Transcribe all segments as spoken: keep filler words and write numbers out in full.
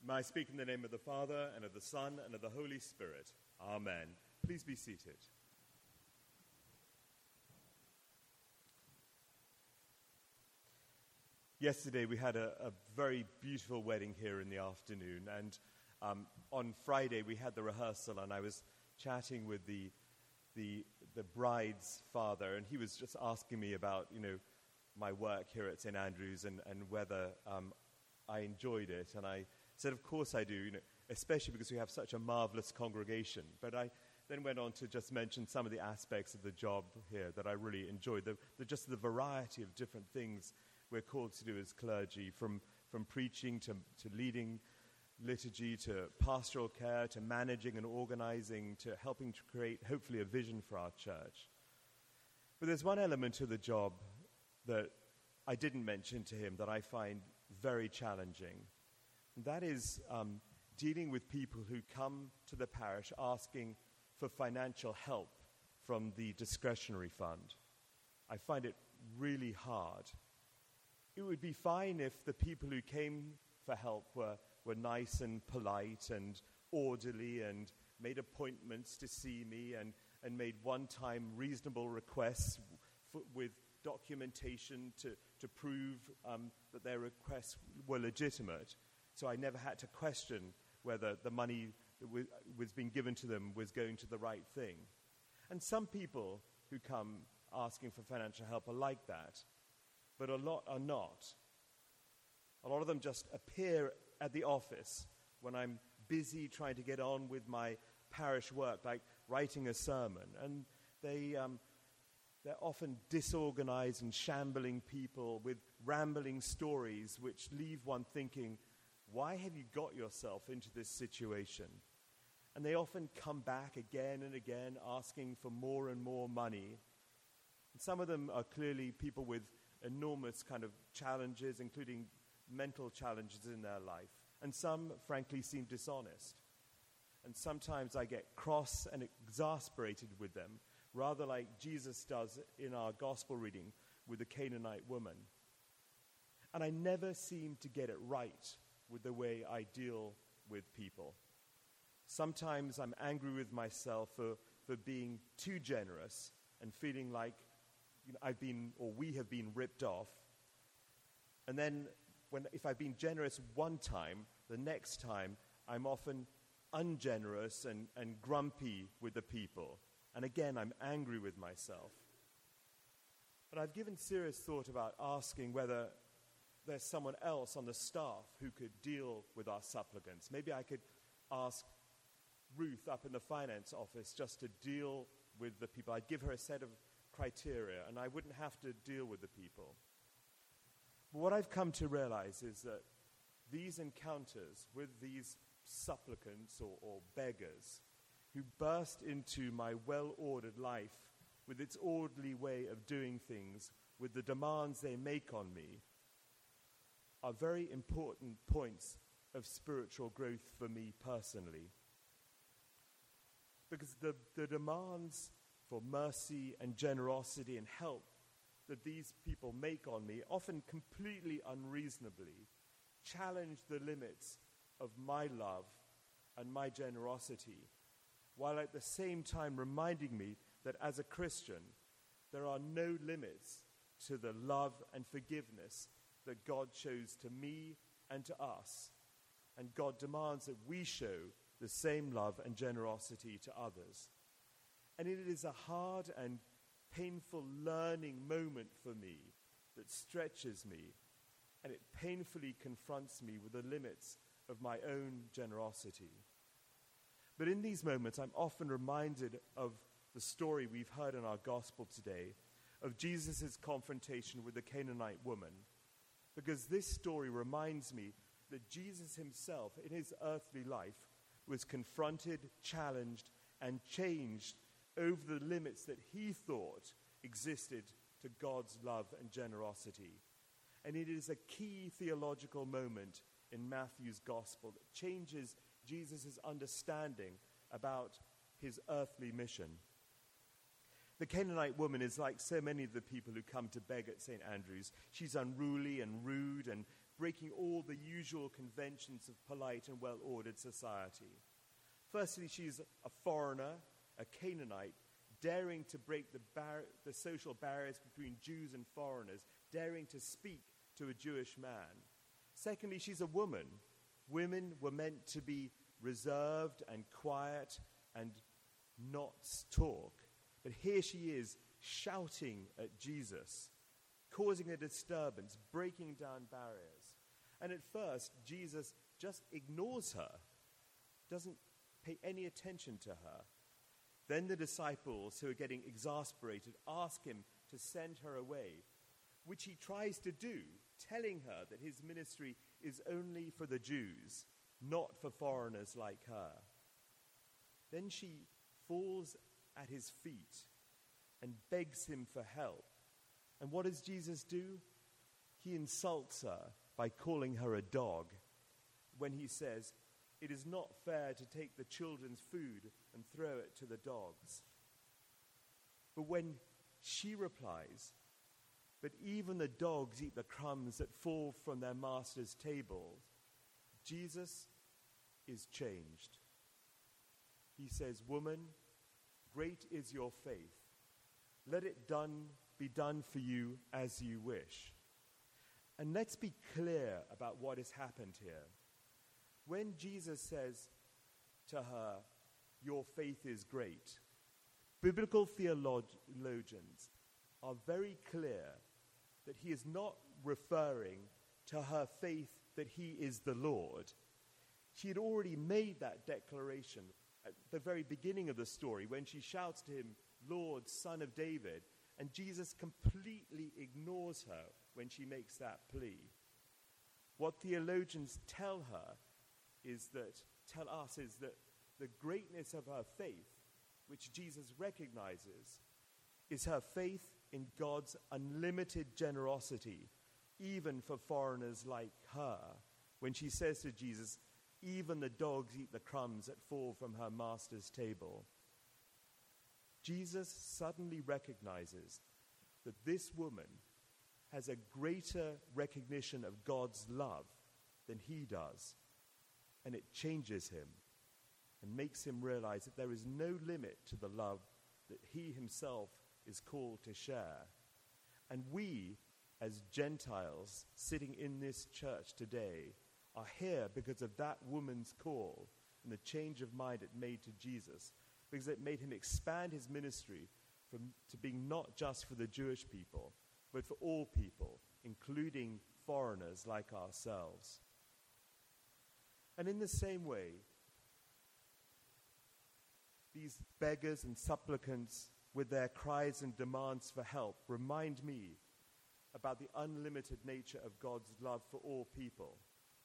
May I speak in the name of the Father, and of the Son, and of the Holy Spirit. Amen. Please be seated. Yesterday we had a, a very beautiful wedding here in the afternoon, and um, on Friday we had the rehearsal, and I was chatting with the the the bride's father, and he was just asking me about, you know, my work here at Saint Andrews and, and whether um, I enjoyed it, and I said, of course I do, you know, especially because we have such a marvelous congregation. But I then went on to just mention some of the aspects of the job here that I really enjoyed, the, the, just the variety of different things we're called to do as clergy, from, from preaching to, to leading liturgy, to pastoral care, to managing and organizing, to helping to create, hopefully, a vision for our church. But there's one element to the job that I didn't mention to him that I find very challenging. And that is um, dealing with people who come to the parish asking for financial help from the discretionary fund. I find it really hard. It would be fine if the people who came for help were, were nice and polite and orderly and made appointments to see me and, and made one-time reasonable requests f- with documentation to, to prove um, that their requests were legitimate. So I never had to question whether the money that w- was being given to them was going to the right thing. And some people who come asking for financial help are like that, but a lot are not. A lot of them just appear at the office when I'm busy trying to get on with my parish work, like writing a sermon, and they... Um, They're often disorganized and shambling people with rambling stories which leave one thinking, why have you got yourself into this situation? And they often come back again and again asking for more and more money. And some of them are clearly people with enormous kind of challenges, including mental challenges in their life. And some, frankly, seem dishonest. And sometimes I get cross and exasperated with them, rather like Jesus does in our gospel reading with the Canaanite woman. And I never seem to get it right with the way I deal with people. Sometimes I'm angry with myself for, for being too generous and feeling like, you know, I've been, or we have been ripped off. And then when if I've been generous one time, the next time I'm often ungenerous and, and grumpy with the people. And again, I'm angry with myself. But I've given serious thought about asking whether there's someone else on the staff who could deal with our supplicants. Maybe I could ask Ruth up in the finance office just to deal with the people. I'd give her a set of criteria, and I wouldn't have to deal with the people. But what I've come to realize is that these encounters with these supplicants or, or beggars who burst into my well-ordered life with its orderly way of doing things, with the demands they make on me, are very important points of spiritual growth for me personally. Because the, the demands for mercy and generosity and help that these people make on me, often completely unreasonably, challenge the limits of my love and my generosity, while at the same time reminding me that as a Christian, there are no limits to the love and forgiveness that God shows to me and to us. And God demands that we show the same love and generosity to others. And it is a hard and painful learning moment for me that stretches me, and it painfully confronts me with the limits of my own generosity. But in these moments, I'm often reminded of the story we've heard in our gospel today, of Jesus' confrontation with the Canaanite woman, because this story reminds me that Jesus himself, in his earthly life, was confronted, challenged, and changed over the limits that he thought existed to God's love and generosity. And it is a key theological moment in Matthew's gospel that changes Jesus' understanding about his earthly mission. The Canaanite woman is like so many of the people who come to beg at Saint Andrews. She's unruly and rude and breaking all the usual conventions of polite and well-ordered society. Firstly, she's a foreigner, a Canaanite, daring to break the, bar- the social barriers between Jews and foreigners, daring to speak to a Jewish man. Secondly, she's a woman. Women were meant to be reserved and quiet and not talk. But here she is shouting at Jesus, causing a disturbance, breaking down barriers. And at first, Jesus just ignores her, doesn't pay any attention to her. Then the disciples, who are getting exasperated, ask him to send her away, which he tries to do, telling her that his ministry is only for the Jews, not for foreigners like her. Then she falls at his feet and begs him for help. And what does Jesus do? He insults her by calling her a dog when he says, "It is not fair to take the children's food and throw it to the dogs." But when she replies, "But even the dogs eat the crumbs that fall from their master's table," Jesus is changed. He says, "Woman, great is your faith. Let it done be done for you as you wish." And let's be clear about what has happened here. When Jesus says to her, "Your faith is great," biblical theologians are very clear that he is not referring to her faith that he is the Lord. She had already made that declaration at the very beginning of the story when she shouts to him, "Lord, Son of David," and Jesus completely ignores her when she makes that plea. What theologians tell her is that, tell us is that the greatness of her faith, which Jesus recognizes, is her faith in God's unlimited generosity, even for foreigners like her, when she says to Jesus, "Even the dogs eat the crumbs that fall from her master's table." Jesus suddenly recognizes that this woman has a greater recognition of God's love than he does, and it changes him and makes him realize that there is no limit to the love that he himself is called to share. And we, as Gentiles sitting in this church today, are here because of that woman's call and the change of mind it made to Jesus, because it made him expand his ministry from to being not just for the Jewish people, but for all people, including foreigners like ourselves. And in the same way, these beggars and supplicants with their cries and demands for help remind me about the unlimited nature of God's love for all people.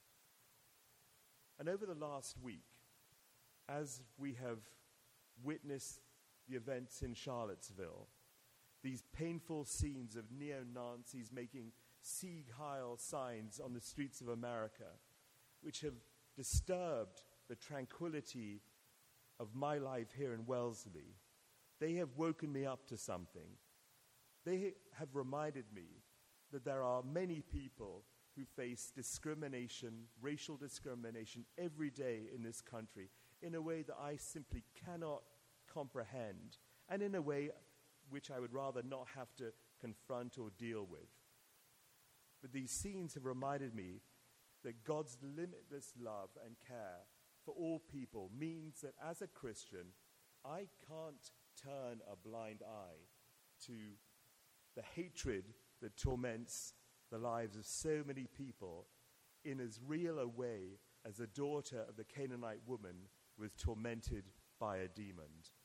And over the last week, as we have witnessed the events in Charlottesville, these painful scenes of neo-Nazis making Sieg Heil signs on the streets of America, which have disturbed the tranquility of my life here in Wellesley, they have woken me up to something. They have reminded me that there are many people who face discrimination, racial discrimination, every day in this country in a way that I simply cannot comprehend, and in a way which I would rather not have to confront or deal with. But these scenes have reminded me that God's limitless love and care for all people means that as a Christian, I can't turn a blind eye to the hatred that torments the lives of so many people in as real a way as the daughter of the Canaanite woman was tormented by a demon.